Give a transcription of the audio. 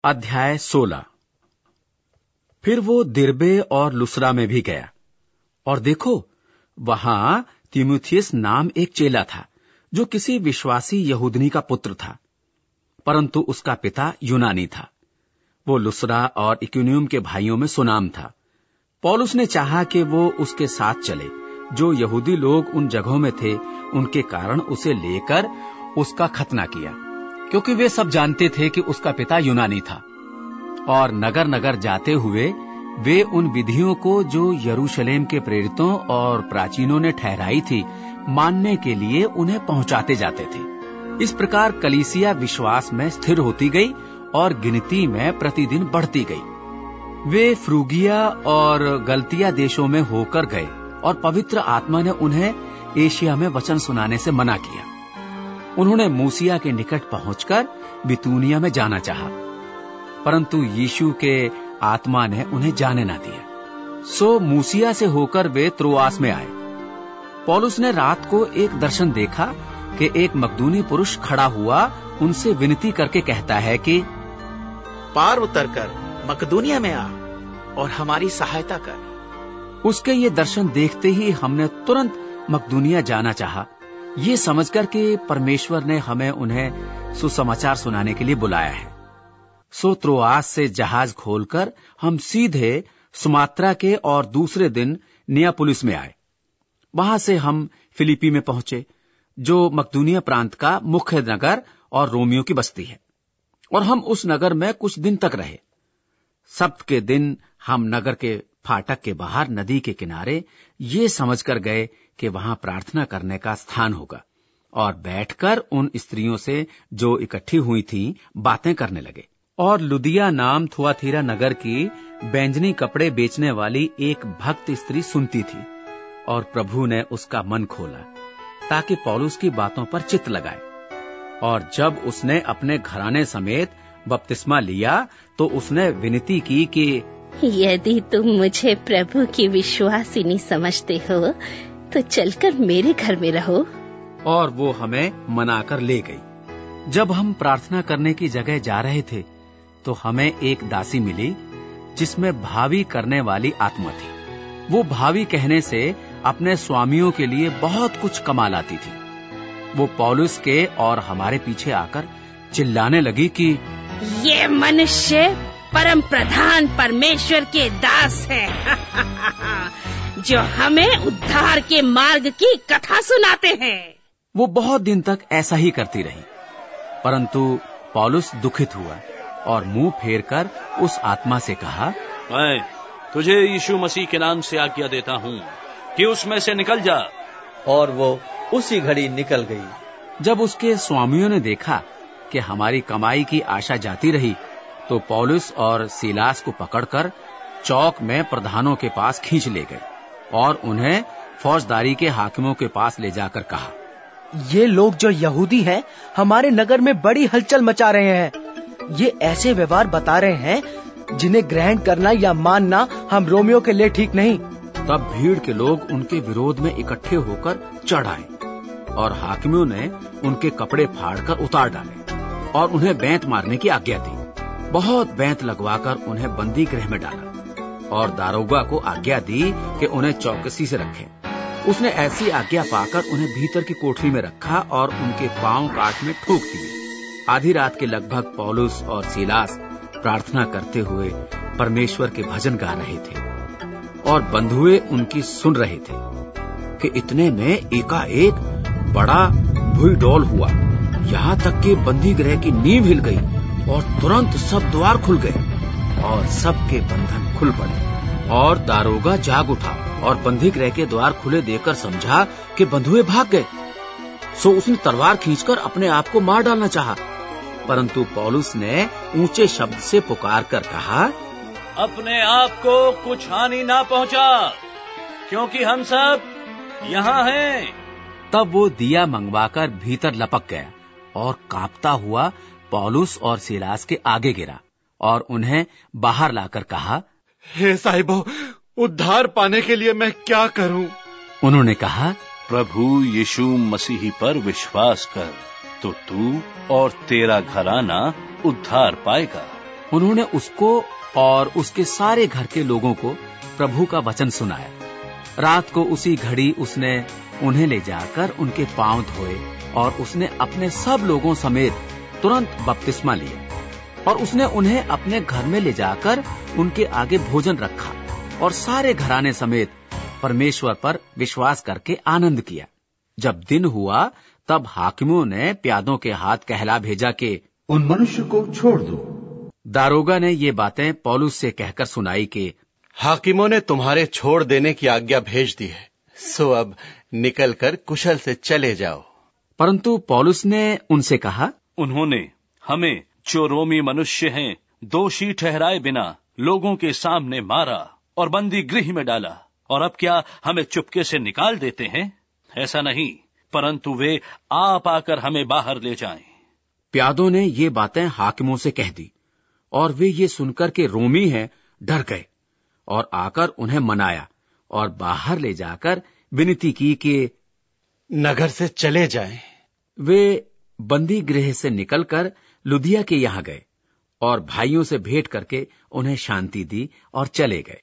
अध्याय 16। फिर वो दिरबे और लुस्रा में भी गया, और देखो, वहां तीमुथियुस नाम एक चेला था, जो किसी विश्वासी यहूदनी का पुत्र था, परंतु उसका पिता यूनानी था। वो लुस्रा और इकुनियुम के भाइयों में सुनाम था। पौलुस ने चाहा कि वो उसके साथ चले। जो यहूदी लोग उन जगहों में थे, उनके कारण उसे लेकर उसका खतना किया, क्योंकि वे सब जानते थे कि उसका पिता यूनानी था। और नगर नगर जाते हुए वे उन विधियों को जो यरूशलेम के प्रेरितों और प्राचीनों ने ठहराई थी, मानने के लिए उन्हें पहुंचाते जाते थे। इस प्रकार कलीसिया विश्वास में स्थिर होती गई और गिनती में प्रतिदिन बढ़ती गई। वे फ्रूगिया और गलतिया देशों में होकर गए, और पवित्र आत्मा ने उन्हें एशिया में वचन सुनाने से मना किया। उन्होंने मूसिया के निकट पहुंचकर बितूनिया में जाना चाहा, परंतु यीशु के आत्मा ने उन्हें जाने ना दिया। सो मूसिया से होकर वे त्रोआस में आए। पौलुस ने रात को एक दर्शन देखा कि एक मकदूनी पुरुष खड़ा हुआ उनसे विनती करके कहता है कि पार उतरकर मकदूनिया में आ और हमारी सहायता कर। उसके ये दर्शन देखते ही हमने तुरंत मकदूनिया जाना चाहा, ये समझकर कि परमेश्वर ने हमें उन्हें सुसमाचार सुनाने के लिए बुलाया है। सो त्रोआस से जहाज खोलकर हम सीधे सुमात्रा के और दूसरे दिन नियापुलिस में आए। वहां से हम फिलिपी में पहुंचे, जो मकदूनिया प्रांत का मुख्य नगर और रोमियो की बस्ती है, और हम उस नगर में कुछ दिन तक रहे। सब्त के दिन हम नगर के फाटक के बाहर नदी के किनारे ये समझकर गए कि वहां प्रार्थना करने का स्थान होगा, और बैठकर उन स्त्रियों से जो इकट्ठी हुई थीं बातें करने लगे। और लुदिया नाम थुआथीरा नगर की बैंजनी कपड़े बेचने वाली एक भक्त स्त्री सुनती थी, और प्रभु ने उसका मन खोला ताकि पौलुस की बातों पर चित्त लगाए। और जब उसने अपने घराने समेत बपतिस्मा लिया तो उसने विनती की कि यदि तुम मुझे प्रभु की विश्वासिनी समझते हो तो चलकर मेरे घर में रहो। और वो हमें मनाकर ले गई। जब हम प्रार्थना करने की जगह जा रहे थे तो हमें एक दासी मिली जिसमें भावी करने वाली आत्मा थी। वो भावी कहने से अपने स्वामियों के लिए बहुत कुछ कमा लाती थी। वो पौलुस के और हमारे पीछे आकर चिल्लाने लगी कि ये मनुष्य परम प्रधान परमेश्वर के दास है जो हमें उद्धार के मार्ग की कथा सुनाते हैं। वो बहुत दिन तक ऐसा ही करती रही, परंतु पौलुस दुखित हुआ और मुंह फेरकर उस आत्मा से कहा, मैं तुझे यीशु मसीह के नाम से आज्ञा देता हूँ कि उसमें से निकल जा। और वो उसी घड़ी निकल गई। जब उसके स्वामियों ने देखा कि हमारी कमाई की आशा जाती रही, तो पौलुस और सीलास को पकड़कर चौक में प्रधानों के पास खींच ले गए और उन्हें फौजदारी के हाकिमों के पास ले जाकर कहा, ये लोग जो यहूदी हैं, हमारे नगर में बड़ी हलचल मचा रहे हैं। ये ऐसे व्यवहार बता रहे हैं जिन्हें ग्रहण करना या मानना हम रोमियो के लिए ठीक नहीं। तब भीड़ के लोग उनके विरोध में इकट्ठे होकर चढ़ आए, और हाकिमों ने उनके कपड़े फाड़कर उतार डाले और उन्हें बैंत मारने की आज्ञा दी। बहुत बैंत लगवाकर उन्हें बंदी गृह में डाला और दारोगा को आज्ञा दी कि उन्हें चौकसी से रखें। उसने ऐसी आज्ञा पाकर उन्हें भीतर की कोठरी में रखा और उनके पांव काट में ठोक दिए। आधी रात के लगभग पौलुस और सीलास प्रार्थना करते हुए परमेश्वर के भजन गा रहे थे, और बंधुए उनकी सुन रहे थे कि इतने में एकाएक बड़ा भूईडोल हुआ, यहाँ तक कि बंदी गृह की नींव हिल गई और तुरंत सब द्वार खुल गए और सबके बंधन खुल पड़े। और दारोगा जाग उठा और बंदी गृह के द्वार खुले देखकर समझा कि बंधुए भाग गए। सो उसने तलवार खींचकर अपने आप को मार डालना चाहा, परंतु पौलुस ने ऊंचे शब्द से पुकार कर कहा, अपने आप को कुछ हानि ना पहुंचा, क्योंकि हम सब यहाँ हैं। तब वो दिया मंगवाकर भीतर लपक गया और कांपता हुआ पौलुस और सीलास के आगे गिरा और उन्हें बाहर लाकर कहा, हे साहिबो, उद्धार पाने के लिए मैं क्या करूं? उन्होंने कहा, प्रभु यीशु मसीह पर विश्वास कर तो तू और तेरा घराना उद्धार पाएगा। उन्होंने उसको और उसके सारे घर के लोगों को प्रभु का वचन सुनाया। रात को उसी घड़ी उसने उन्हें ले जाकर उनके पांव धोए और उसने अपने सब लोगों समेत तुरंत बपतिस्मा लिया और उसने उन्हें अपने घर में ले जाकर उनके आगे भोजन रखा और सारे घराने समेत परमेश्वर पर विश्वास करके आनंद किया। जब दिन हुआ तब हाकिमों ने प्यादों के हाथ कहला भेजा कि उन मनुष्य को छोड़ दो। दारोगा ने ये बातें पौलुस से कहकर सुनाई कि हाकिमों ने तुम्हारे छोड़ देने की आज्ञा भेज दी है, सो अब निकलकर कुशल से चले जाओ। परंतु पौलुस ने उनसे कहा, उन्होंने हमें जो रोमी मनुष्य हैं दोषी ठहराए बिना लोगों के सामने मारा और बंदी गृह में डाला, और अब क्या हमें चुपके से निकाल देते हैं? ऐसा नहीं, परंतु वे आप आकर हमें बाहर ले जाएं। प्यादों ने ये बातें हाकिमों से कह दी और वे ये सुनकर के रोमी हैं डर गए और आकर उन्हें मनाया और बाहर ले जाकर विनती की कि नगर से चले जाएं। वे बंदी गृह से निकलकर लुदिया के यहाँ गए और भाइयों से भेंट करके उन्हें शांति दी और चले गए।